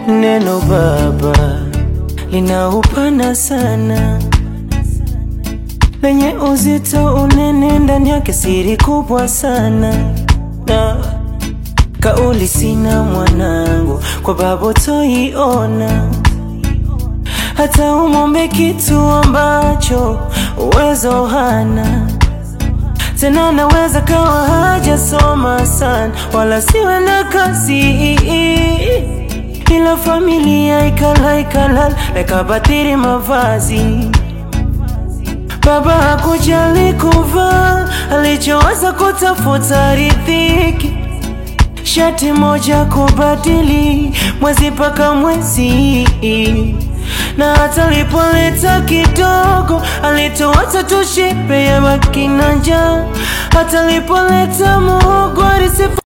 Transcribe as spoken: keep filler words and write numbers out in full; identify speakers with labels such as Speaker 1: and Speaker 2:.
Speaker 1: Neno baba lina upana sana, lenye uzito unene, ndani yake siri kubwa sana. Na kauli sina mwanangu, kwa baba toiona. Hata umombe kitu ambacho uwezo hana, tena naweza kawa hajasoma sana, wala siwe na kazi, ila familia ikala ikala lekabatiri mavazi. Baba hakujali kuvaa, alichoweza kutafuta riziki. Shati moja kubadili mwezi paka mwezi, na hata lipoleta kidogo alitoa tushipe ya baki na njaa. Hata lipoleta muhogo alisifu